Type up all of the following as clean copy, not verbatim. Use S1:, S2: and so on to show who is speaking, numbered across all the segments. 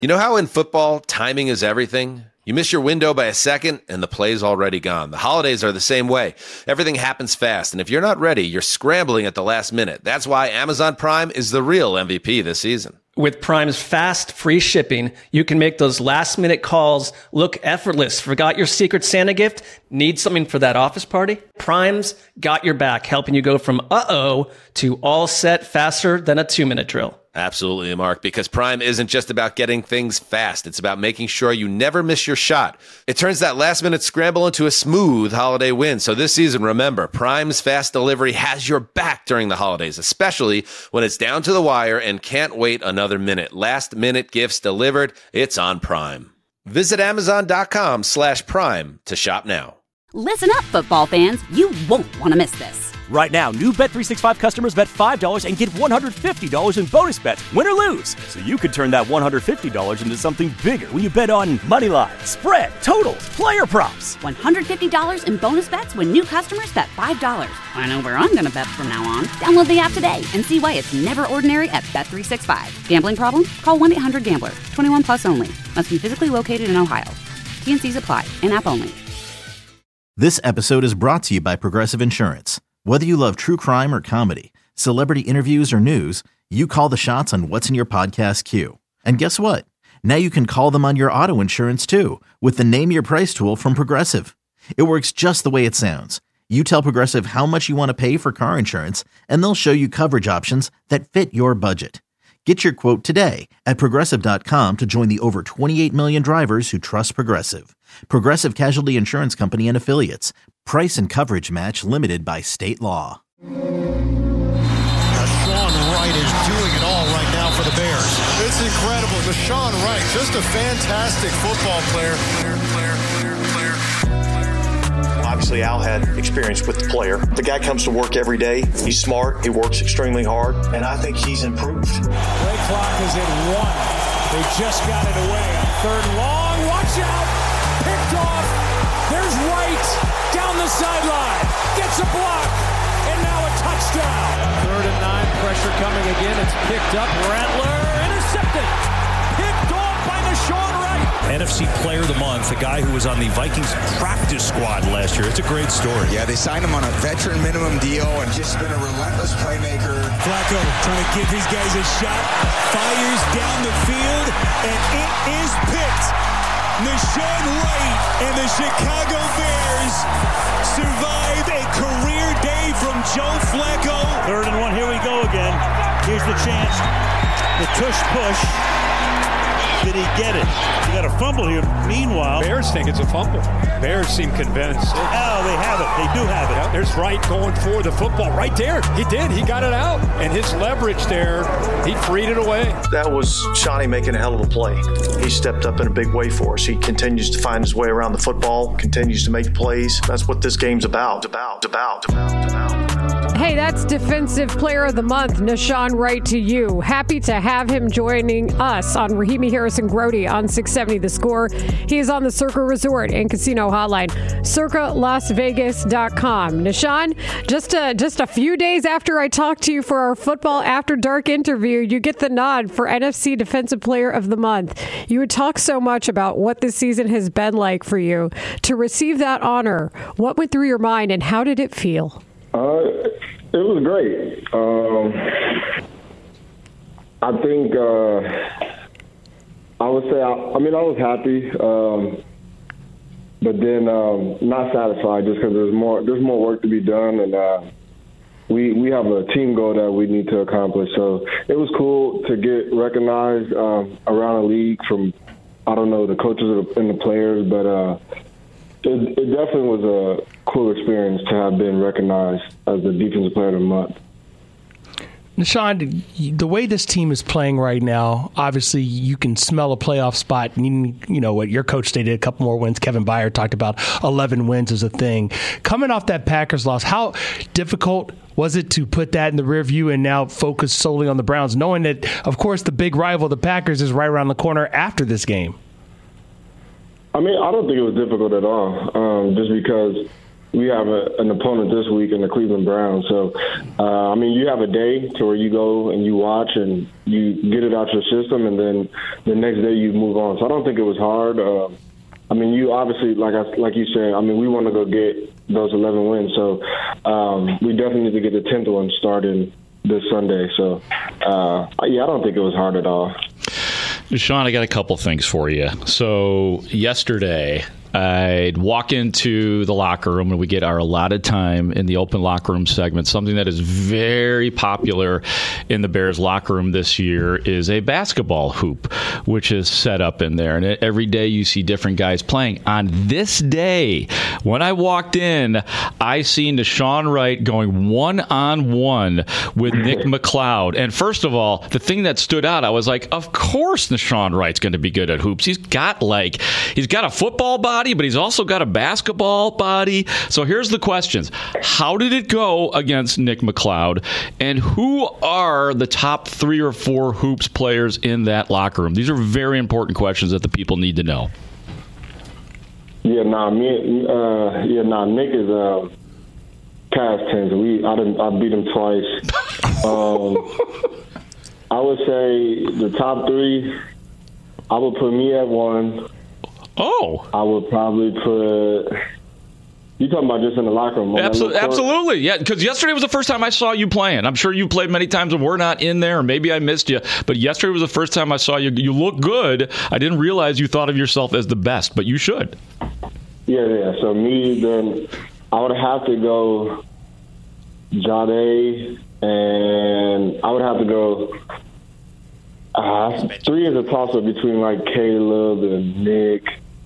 S1: You know how in football, timing is everything? You miss your window by a second, and the play's already gone. The holidays are the same way. Everything happens fast, and if you're not ready, you're scrambling at the last minute. That's why Amazon Prime is the real MVP this season.
S2: With Prime's fast, free shipping, you can make those last-minute calls look effortless. Forgot your Secret Santa gift? Need something for that office party? Prime's got your back, helping you go from uh-oh to all set faster than a 2-minute drill.
S1: Absolutely, Mark, because Prime isn't just about getting things fast. It's about making sure you never miss your shot. It turns that last-minute scramble into a smooth holiday win. So this season, remember, Prime's fast delivery has your back during the holidays, especially when it's down to the wire and can't wait another minute. Last-minute gifts delivered. It's on Prime. Visit Amazon.com/Prime to shop now.
S3: Listen up, football fans. You won't want to miss this.
S4: Right now, new Bet365 customers bet $5 and get $150 in bonus bets, win or lose. So you could turn that $150 into something bigger when you bet on moneyline, spread, totals, player props.
S3: $150 in bonus bets when new customers bet $5. I know where I'm going to bet from now on. Download the app today and see why it's never ordinary at Bet365. Gambling problem? Call 1-800-GAMBLER. 21 plus only. Must be physically located in Ohio. T&Cs apply. In-app only.
S5: This episode is brought to you by Progressive Insurance. Whether you love true crime or comedy, celebrity interviews or news, you call the shots on what's in your podcast queue. And guess what? Now you can call them on your auto insurance too with the Name Your Price tool from Progressive. It works just the way it sounds. You tell Progressive how much you want to pay for car insurance, and they'll show you coverage options that fit your budget. Get your quote today at Progressive.com to join the over 28 million drivers who trust Progressive. Progressive Casualty Insurance Company and Affiliates. Price and coverage match limited by state law.
S6: Deshaun Wright is doing it all right now for the Bears. It's incredible. Deshaun Wright, just a fantastic football player.
S7: Obviously, Al had experience with the player. The guy comes to work every day. He's smart. He works extremely hard. And I think he's improved.
S8: Play clock is at 1. They just got it away. Third and long. Watch out. Picked off. There's Wright down the sideline. Gets a block. And now a touchdown. 3rd and 9. Pressure coming again. It's picked up. Rattler intercepted. Picked off by Deshaun Wright.
S9: NFC Player of the Month, the guy who was on the Vikings practice squad last year. It's a great story.
S10: Yeah, they signed him on a veteran minimum deal and just been a relentless playmaker.
S8: Flacco trying to give these guys a shot. Fires down the field, and it is picked. Deshaun Wright and the Chicago Bears survive a career day from Joe Flacco.
S9: 3rd and 1, here we go again. Here's the chance. The tush push. Did he get it? You got a fumble here. Meanwhile,
S11: Bears think it's a fumble. Bears seem convinced.
S9: Oh, they have it. They do have it.
S11: Yeah, there's Wright going for the football right there. He did. He got it out. And his leverage there, he freed it away.
S7: That was Shawnee making a hell of a play. He stepped up in a big way for us. He continues to find his way around the football, continues to make plays. That's what this game's about.
S12: Hey, that's Defensive Player of the Month, Deshaun Wright, to you. Happy to have him joining us on Rahimi Harrison Grody on 670 The Score. He is on the Circa Resort and Casino Hotline, circalasvegas.com. Deshaun, just a few days after I talked to you for our Football After Dark interview, you get the nod for NFC Defensive Player of the Month. You would talk so much about what this season has been like for you. To receive that honor, what went through your mind and how did it feel?
S13: It was great. I think I would say I was happy, but then not satisfied just because there's more work to be done, and we have a team goal that we need to accomplish. So it was cool to get recognized around the league from the coaches and the players, but it definitely was a cool experience to have been recognized as the Defensive Player of the Month.
S14: Deshaun, the way this team is playing right now, obviously you can smell a playoff spot. You know what your coach stated, a couple more wins. Kevin Byard talked about 11 wins as a thing. Coming off that Packers loss, how difficult was it to put that in the rear view and now focus solely on the Browns, knowing that, of course, the big rival, the Packers, is right around the corner after this game?
S13: I don't think it was difficult at all, just because we have an opponent this week in the Cleveland Browns. So, you have a day to where you go and you watch and you get it out your system, and then the next day you move on. So I don't think it was hard. You obviously, like you said, we want to go get those 11 wins. So we definitely need to get the 10th one starting this Sunday. So, I don't think it was hard at all.
S15: Sean, I got a couple things for you. So yesterday, I'd walk into the locker room and we get our allotted time in the open locker room segment. Something that is very popular in the Bears locker room this year is a basketball hoop, which is set up in there. And every day you see different guys playing. On this day, when I walked in, I seen Deshaun Wright going one-on-one with Nick McLeod. And first of all, the thing that stood out, I was like, of course Deshaun Wright's going to be good at hoops. He's got a football body, but he's also got a basketball body. So here's the questions. How did it go against Nick McLeod? And who are the top 3 or 4 hoops players in that locker room? These are very important questions that the people need to know.
S13: Nick is past tense. I beat him twice. I would say the top 3, I would put me at 1.
S15: Oh.
S13: I would probably put... You talking about just in the locker room?
S15: Absolutely, yeah. Because yesterday was the first time I saw you playing. I'm sure you played many times when we're not in there, or maybe I missed you. But yesterday was the first time I saw you. You look good. I didn't realize you thought of yourself as the best, but you should.
S13: Yeah. So me, then I would have to go Jade, and I would have to go... 3 is a toss-up between Caleb and Nick.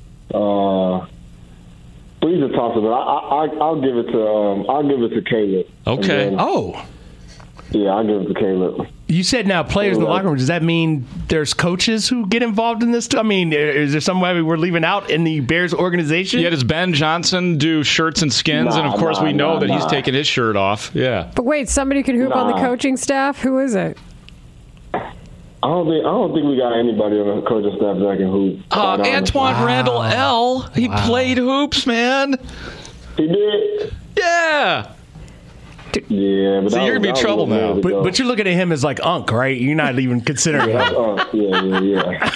S13: 3 is a toss-up, but I'll give it to Caleb.
S15: Okay.
S13: Then, yeah, I'll give it to Caleb.
S14: You said now players in the locker room. Does that mean there's coaches who get involved in this too? Is there some way we're leaving out in the Bears organization?
S15: Yeah, does Ben Johnson do shirts and skins? And of course we know that he's taking his shirt off. Yeah.
S12: But wait, somebody can hoop on the coaching staff? Who is it?
S13: I don't think we got anybody on the coaching staff that can hoop.
S15: Antoine Randall L. He played hoops, man.
S13: He did?
S15: Yeah.
S13: Yeah, but
S15: so you're gonna be in trouble now.
S14: But you're looking at him as Unc, right? You're not even considering him.
S13: Yeah.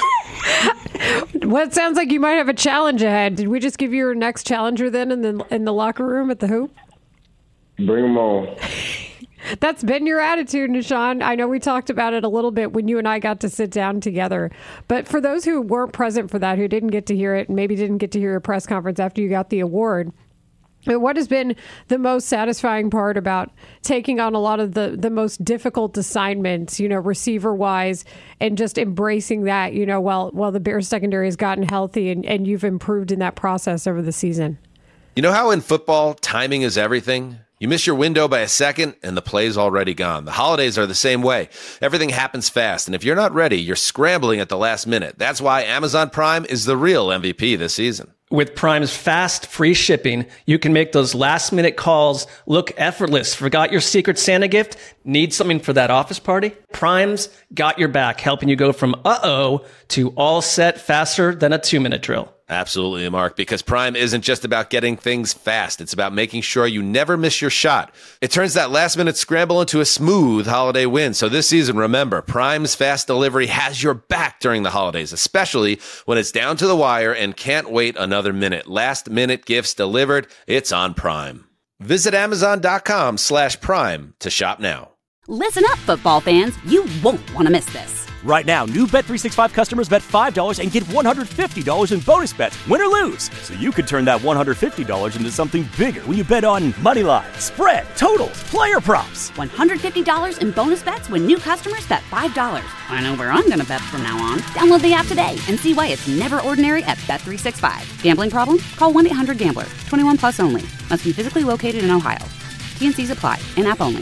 S12: Well, it sounds like you might have a challenge ahead. Did we just give you your next challenger then in the locker room at the hoop?
S13: Bring him on.
S12: That's been your attitude, Deshaun. I know we talked about it a little bit when you and I got to sit down together. But for those who weren't present for that, who didn't get to hear it, and maybe didn't get to hear your press conference after you got the award, what has been the most satisfying part about taking on a lot of the most difficult assignments, receiver-wise, and just embracing that, while the Bears secondary has gotten healthy and you've improved in that process over the season?
S1: You know how in football, timing is everything? You miss your window by a second, and the play's already gone. The holidays are the same way. Everything happens fast, and if you're not ready, you're scrambling at the last minute. That's why Amazon Prime is the real MVP this season.
S2: With Prime's fast, free shipping, you can make those last-minute calls look effortless. Forgot your Secret Santa gift? Need something for that office party? Prime's got your back, helping you go from uh-oh to all set faster than a 2-minute drill.
S1: Absolutely, Mark, because Prime isn't just about getting things fast. It's about making sure you never miss your shot. It turns that last-minute scramble into a smooth holiday win. So this season, remember, Prime's fast delivery has your back during the holidays, especially when it's down to the wire and can't wait another minute. Last-minute gifts delivered. It's on Prime. Visit Amazon.com/Prime to shop now.
S3: Listen up, football fans. You won't want to miss this.
S4: Right now, new Bet365 customers bet $5 and get $150 in bonus bets, win or lose. So you could turn that $150 into something bigger when you bet on money line, spread, totals, player props.
S3: $150 in bonus bets when new customers bet $5. I know where I'm going to bet from now on. Download the app today and see why it's never ordinary at Bet365. Gambling problem? Call 1-800-GAMBLER. 21 plus only. Must be physically located in Ohio. T&Cs apply. In-app only.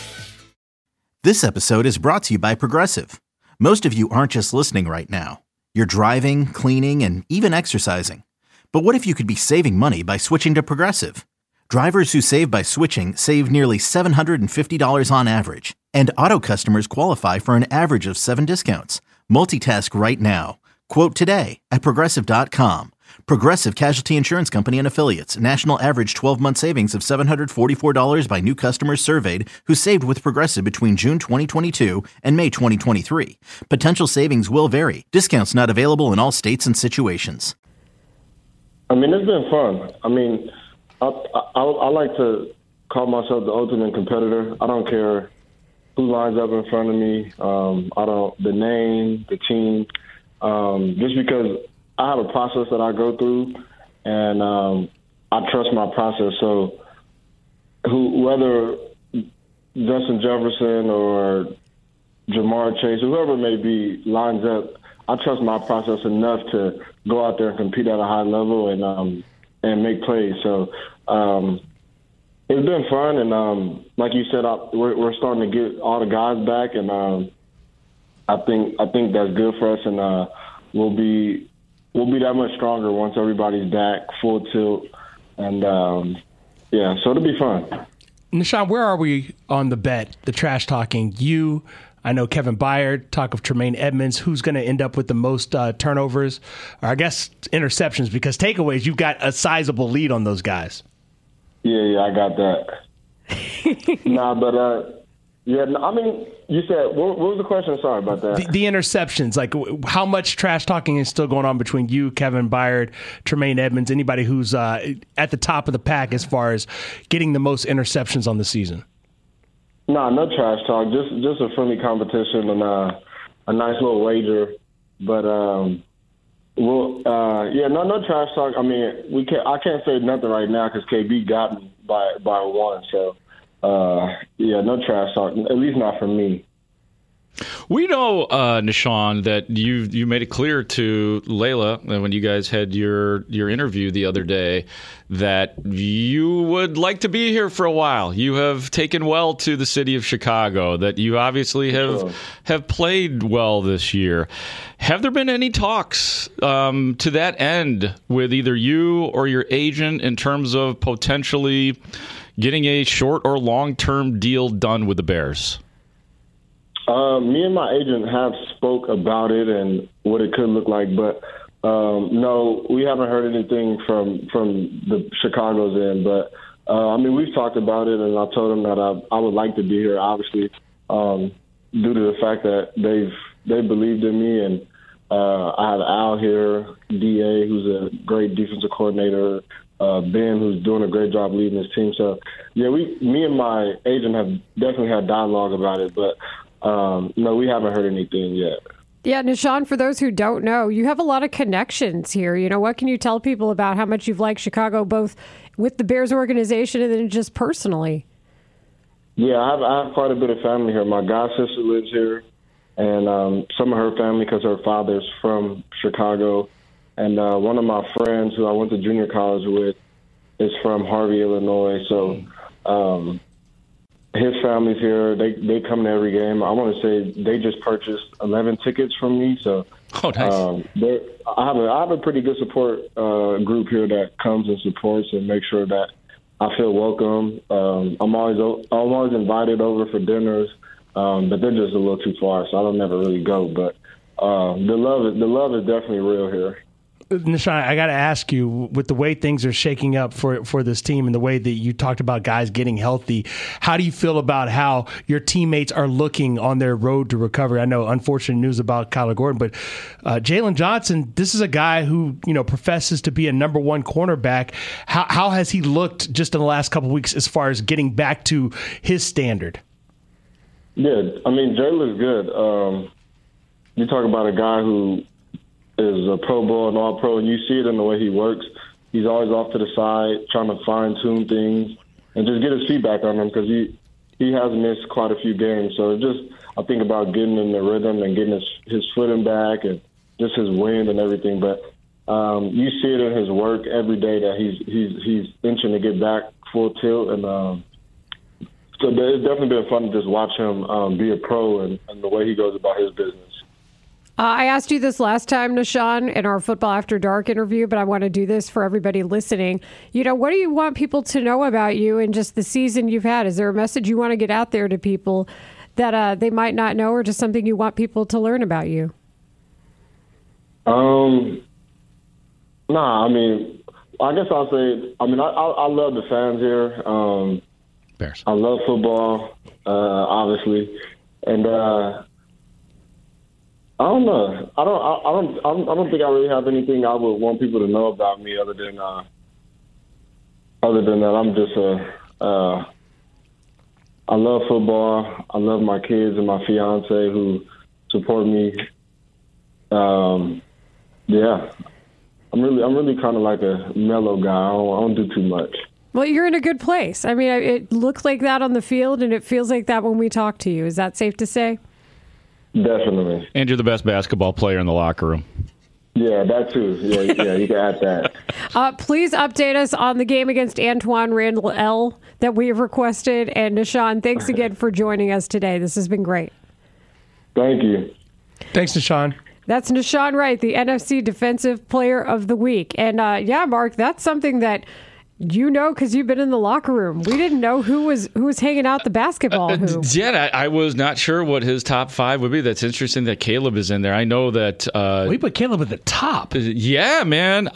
S5: This episode is brought to you by Progressive. Most of you aren't just listening right now. You're driving, cleaning, and even exercising. But what if you could be saving money by switching to Progressive? Drivers who save by switching save nearly $750 on average. And auto customers qualify for an average of 7 discounts. Multitask right now. Quote today at Progressive.com. Progressive Casualty Insurance Company and Affiliates. National average 12-month savings of $744 by new customers surveyed who saved with Progressive between June 2022 and May 2023. Potential savings will vary. Discounts not available in all states and situations.
S13: I mean, it's been fun. I mean, I like to call myself the ultimate competitor. I don't care who lines up in front of me. The name, the team, just because I have a process that I go through, and I trust my process. So whether Justin Jefferson or Jamar Chase, whoever it may be, lines up, I trust my process enough to go out there and compete at a high level and make plays. So it's been fun, and like you said, we're starting to get all the guys back, and I think that's good for us, and we'll be that much stronger once everybody's back full tilt, and so it'll be fun.
S14: Nahshon, where are we on the bet, the trash talking? I know Kevin Byard, talk of Tremaine Edmunds. Who's going to end up with the most turnovers, or I guess interceptions? Because takeaways, you've got a sizable lead on those guys.
S13: Yeah, I got that. I mean, you said, what was the question? Sorry about that.
S14: The interceptions, like how much trash talking is still going on between you, Kevin Byard, Tremaine Edmunds, anybody who's at the top of the pack as far as getting the most interceptions on the season?
S13: No trash talk. Just a friendly competition and a nice little wager. But no trash talk. I mean, I can't say nothing right now because KB got me by one. So no trash talk. At least not for me.
S15: We know, Nahshon, that you made it clear to Layla when you guys had your interview the other day that you would like to be here for a while. You have taken well to the city of Chicago, that you obviously have played well this year. Have there been any talks to that end with either you or your agent in terms of potentially getting a short or long-term deal done with the Bears?
S13: Me and my agent have spoke about it and what it could look like, but no, we haven't heard anything from the Chicago's end. But we've talked about it, and I told them that I would like to be here, obviously, due to the fact that they believed in me, and I have Al here, DA, who's a great defensive coordinator, Ben, who's doing a great job leading his team. So yeah, me and my agent have definitely had dialogue about it, but. No, we haven't heard anything yet.
S12: Yeah, Nahshon, for those who don't know, you have a lot of connections here. You know, what can you tell people about how much you've liked Chicago, both with the Bears organization and then just personally?
S13: Yeah, I have quite a bit of family here. My god sister lives here, and some of her family, because her father's from Chicago. And one of my friends who I went to junior college with is from Harvey, Illinois. So his family's here. They come to every game. I want to say they just purchased 11 tickets from me. So
S15: nice.
S13: I have a pretty good support group here that comes and supports and makes sure that I feel welcome. I'm always invited over for dinners, but they're just a little too far, so I don't never really go. But the love is definitely real here.
S14: Nahshon, I got to ask you, with the way things are shaking up for this team and the way that you talked about guys getting healthy, how do you feel about how your teammates are looking on their road to recovery? I know unfortunate news about Kyler Gordon, but Jalen Johnson, this is a guy who professes to be a number one cornerback. How has he looked just in the last couple of weeks as far as getting back to his standard?
S13: Yeah, I mean, Jalen's good. You talk about a guy who is a Pro Bowl and All-Pro, and you see it in the way he works. He's always off to the side, trying to fine-tune things and just get his feedback on them, because he has missed quite a few games. So it's just, I think about getting in the rhythm and getting his footing back and just his wind and everything. But you see it in his work every day that he's inching to get back full tilt. And so it's definitely been fun to just watch him be a pro and the way he goes about his business.
S12: I asked you this last time, Nahshon, in our Football After Dark interview, but I want to do this for everybody listening. What do you want people to know about you and just the season you've had? Is there a message you want to get out there to people that they might not know, or just something you want people to learn about you?
S13: Nah, I mean, I guess I'll say, I love the fans here.
S15: Bears.
S13: I love football, obviously, and I don't know. I don't think I really have anything I would want people to know about me other than that. I'm just I love football. I love my kids and my fiance who support me. Yeah. I'm really kind of like a mellow guy. I don't do too much.
S12: Well, you're in a good place. I mean, it looks like that on the field, and it feels like that when we talk to you. Is that safe to say?
S13: Definitely.
S15: And you're the best basketball player in the locker room.
S13: Yeah, that too. Yeah, you can add that.
S12: Please update us on the game against Antoine Randall L. that we have requested. And Nahshon, thanks again for joining us today. This has been great.
S13: Thank you.
S14: Thanks, Nahshon.
S12: That's Nahshon Wright, the NFC Defensive Player of the Week. And Mark, that's something that because you've been in the locker room. We didn't know who was hanging out the basketball hoop.
S15: Yeah, I was not sure what his top 5 would be. That's interesting that Caleb is in there. I know that
S14: we put Caleb at the top.
S15: Yeah, man.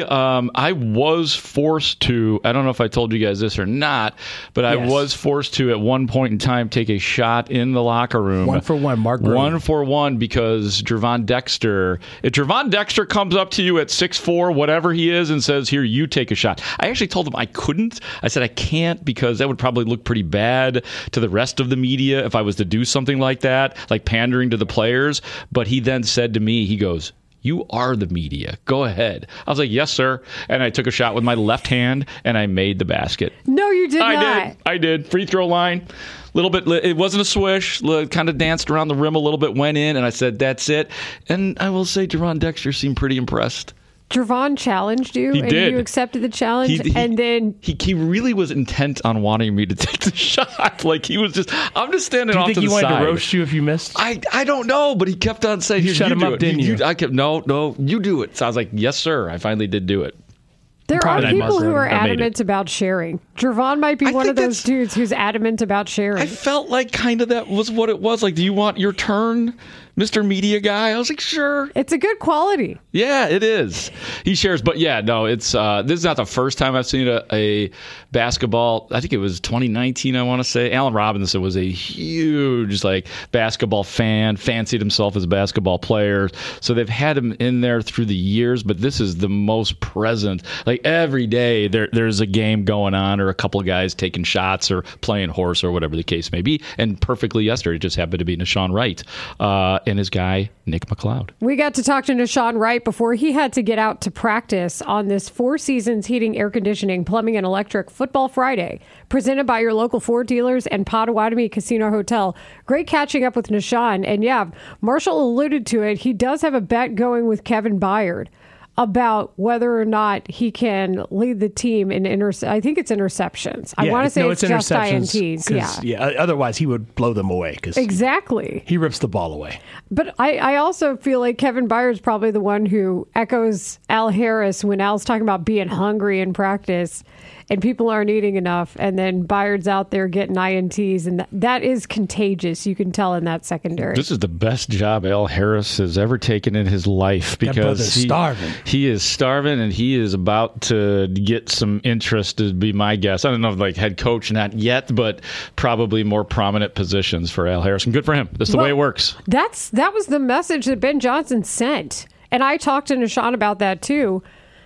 S15: I was forced to. I don't know if I told you guys this or not, but yes. I was forced to at one point in time take a shot in the locker room.
S14: 1-for-1, Mark.
S15: 1-for-1 because Gervon Dexter. If Gervon Dexter comes up to you at 6'4", whatever he is, and says, "Here, you take a shot," I actually told him I couldn't. I said I can't because that would probably look pretty bad to the rest of the media if I was to do something like that, like pandering to the players. But he then said to me, he goes, "You are the media. Go ahead." I was like, "Yes, sir." And I took a shot with my left hand, and I made the basket.
S12: No, you did not.
S15: I did. Free throw line. Little bit. It wasn't a swish. Kind of danced around the rim a little bit, went in, and I said, "That's it." And I will say Gervon Dexter seemed pretty impressed.
S12: Gervon challenged you, and you accepted the challenge, and then
S15: he really was intent on wanting me to take the shot. Like he was just, I'm just standing off to the side.
S14: Do you think he wanted to roast you if you missed?
S15: I don't know, but he kept on saying,
S14: "You shut him up, didn't you?"
S15: I kept, no, you do it. So I was like, "Yes, sir." I finally did do it.
S12: There are people who are adamant about sharing. Gervon might be one of those dudes who's adamant about sharing.
S15: I felt like kind of that was what it was. Like, do you want your turn, Mr. Media Guy? I was like, sure.
S12: It's a good quality.
S15: Yeah, it is. He shares. But yeah, no, it's this is not the first time I've seen a basketball. I think it was 2019, I want to say. Allen Robinson was a huge basketball fan, fancied himself as a basketball player. So they've had him in there through the years, but this is the most present. Like every day there's a game going on or a couple of guys taking shots or playing horse or whatever the case may be. And perfectly yesterday, it just happened to be Nahshon Wright and his guy, Nick McLeod.
S12: We got to talk to Nahshon Wright before he had to get out to practice on this Four Seasons Heating, Air Conditioning, Plumbing, and Electric Football Friday, presented by your local Ford dealers and Potawatomi Casino Hotel. Great catching up with Nahshon. And yeah, Marshall alluded to it. He does have a bet going with Kevin Byard about whether or not he can lead the team in I think it's interceptions. I want to say it's just INTs.
S14: Yeah. Otherwise, he would blow them away.
S12: Exactly.
S14: He rips the ball away.
S12: But I also feel like Kevin Byard is probably the one who echoes Al Harris when Al's talking about being hungry in practice and people aren't eating enough. And then Byard's out there getting INTs. And that is contagious. You can tell in that secondary.
S15: This is the best job Al Harris has ever taken in his life because
S14: he's starving.
S15: He is starving, and he is about to get some interest, to be my guess. I don't know if head coach, not yet, but probably more prominent positions for Al Harris. And good for him. That's the way it works.
S12: That was the message that Ben Johnson sent. And I talked to Nahshon about that, too.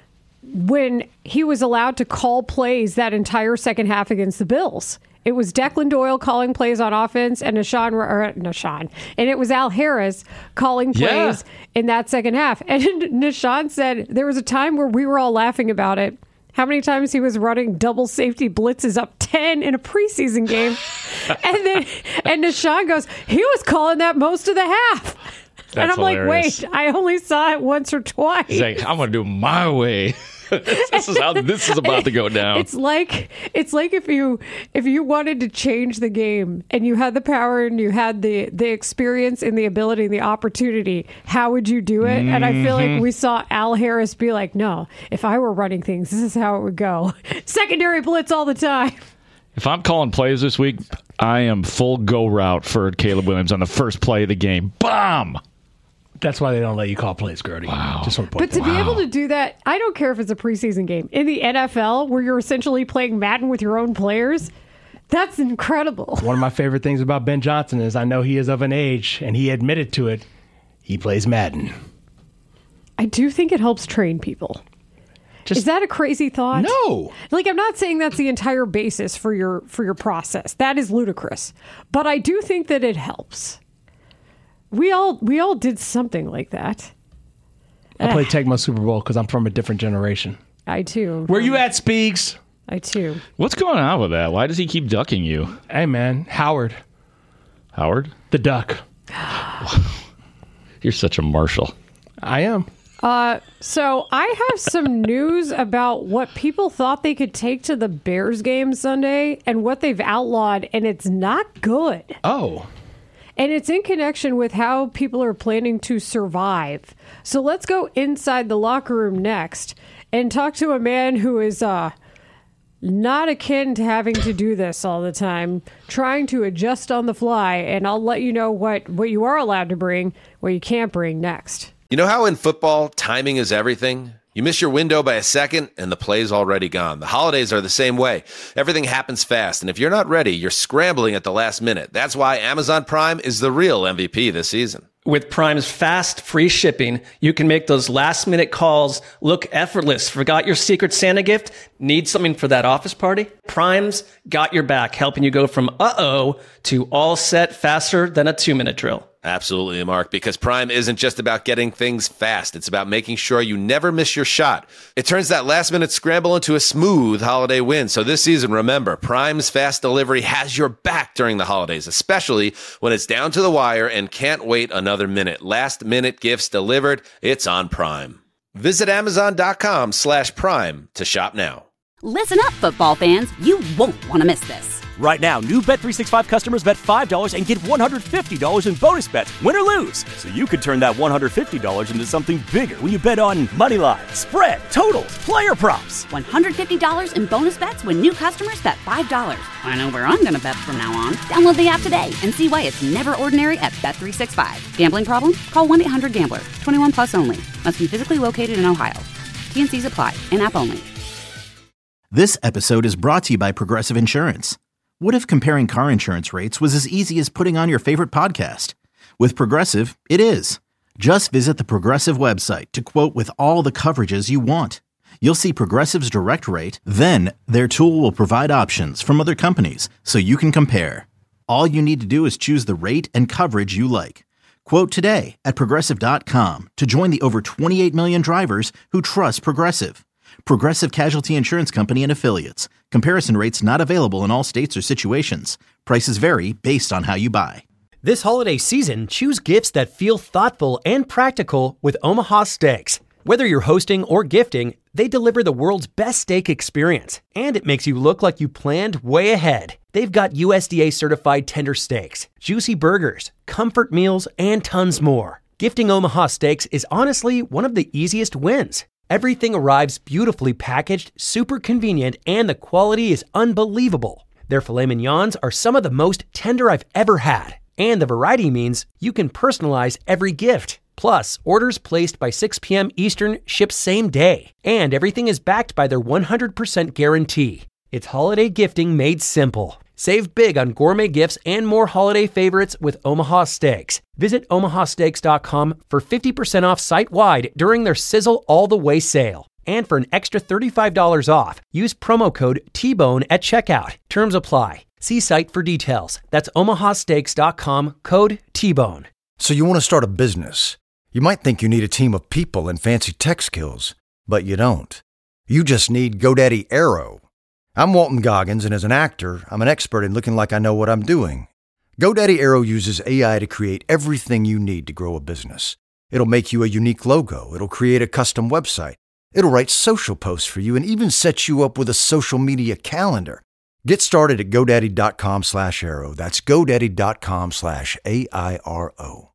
S12: When he was allowed to call plays that entire second half against the Bills. It was Declan Doyle calling plays on offense and Nahshon. And it was Al Harris calling plays in that second half. And Nahshon said there was a time where we were all laughing about it. How many times he was running double safety blitzes up 10 in a preseason game. and Nahshon goes, he was calling that most of the half.
S15: That's
S12: and I'm
S15: hilarious.
S12: Like, wait, I only saw it once or twice.
S15: He's like, I'm going to do it my way. This is how this is about to go down.
S12: It's like if you wanted to change the game and you had the power and you had the experience and the ability and the opportunity, how would you do it? Mm-hmm. And I feel like we saw Al Harris be like, no, if I were running things, this is how it would go. Secondary blitz all the time.
S15: If I'm calling plays this week, I am full go route for Caleb Williams on the first play of the game. Bomb!
S14: That's why they don't let you call plays, Grody.
S15: Wow.
S14: Just want to point
S12: But to be able to do that, I don't care if it's a preseason game. In the NFL, where you're essentially playing Madden with your own players, that's incredible.
S14: One of my favorite things about Ben Johnson is I know he is of an age, and he admitted to it. He plays Madden.
S12: I do think it helps train people. Is that a crazy thought?
S14: No.
S12: Like, I'm not saying that's the entire basis for your process. That is ludicrous. But I do think that it helps. We all did something like that.
S14: I played Tecmo Super Bowl because I'm from a different generation.
S12: I too.
S14: Where you at, Speaks?
S12: I too.
S15: What's going on with that? Why does he keep ducking you?
S14: Hey, man. Howard.
S15: Howard?
S14: The duck.
S15: You're such a Marshall.
S14: I am.
S12: So I have some news about what people thought they could take to the Bears game Sunday and what they've outlawed, and it's not good.
S14: Oh.
S12: And it's in connection with how people are planning to survive. So let's go inside the locker room next and talk to a man who is not akin to having to do this all the time, trying to adjust on the fly. And I'll let you know what you are allowed to bring, what you can't bring next.
S1: You know how in football, timing is everything? You miss your window by a second, and the play's already gone. The holidays are the same way. Everything happens fast, and if you're not ready, you're scrambling at the last minute. That's why Amazon Prime is the real MVP this season.
S2: With Prime's fast, free shipping, you can make those last-minute calls look effortless. Forgot your Secret Santa gift? Need something for that office party? Prime's got your back, helping you go from uh-oh to all set faster than a 2-minute drill.
S1: Absolutely, Mark, because Prime isn't just about getting things fast. It's about making sure you never miss your shot. It turns that last-minute scramble into a smooth holiday win. So this season, remember, Prime's fast delivery has your back during the holidays, especially when it's down to the wire and can't wait another minute. Last-minute gifts delivered. It's on Prime. Visit Amazon.com/Prime to shop now.
S3: Listen up, football fans. You won't want to miss this.
S4: Right now, new Bet365 customers bet $5 and get $150 in bonus bets, win or lose. So you could turn that $150 into something bigger when you bet on moneyline, spread, totals, player props.
S3: $150 in bonus bets when new customers bet $5. I know where I'm going to bet from now on. Download the app today and see why it's never ordinary at Bet365. Gambling problem? Call 1-800-GAMBLER. 21 plus only. Must be physically located in Ohio. T&Cs apply. In-app only.
S5: This episode is brought to you by Progressive Insurance. What if comparing car insurance rates was as easy as putting on your favorite podcast? With Progressive, it is. Just visit the Progressive website to quote with all the coverages you want. You'll see Progressive's direct rate, then their tool will provide options from other companies so you can compare. All you need to do is choose the rate and coverage you like. Quote today at Progressive.com to join the over 28 million drivers who trust Progressive. Progressive Casualty Insurance Company and Affiliates. Comparison rates not available in all states or situations. Prices vary based on how you buy.
S16: This holiday season, choose gifts that feel thoughtful and practical with Omaha Steaks. Whether you're hosting or gifting, they deliver the world's best steak experience, and it makes you look like you planned way ahead. They've got USDA certified tender steaks, juicy burgers, comfort meals, and tons more. Gifting Omaha Steaks is honestly one of the easiest wins. Everything arrives beautifully packaged, super convenient, and the quality is unbelievable. Their filet mignons are some of the most tender I've ever had, and the variety means you can personalize every gift. Plus, orders placed by 6 p.m. Eastern ship same day, and everything is backed by their 100% guarantee. It's holiday gifting made simple. Save big on gourmet gifts and more holiday favorites with Omaha Steaks. Visit omahasteaks.com for 50% off site-wide during their Sizzle All the Way sale. And for an extra $35 off, use promo code TBONE at checkout. Terms apply. See site for details. That's omahasteaks.com, code TBONE.
S17: So you want to start a business. You might think you need a team of people and fancy tech skills, but you don't. You just need GoDaddy Aero. I'm Walton Goggins, and as an actor, I'm an expert in looking like I know what I'm doing. GoDaddy Aero uses AI to create everything you need to grow a business. It'll make you a unique logo. It'll create a custom website. It'll write social posts for you and even set you up with a social media calendar. Get started at GoDaddy.com/Aero. That's GoDaddy.com/AIRO.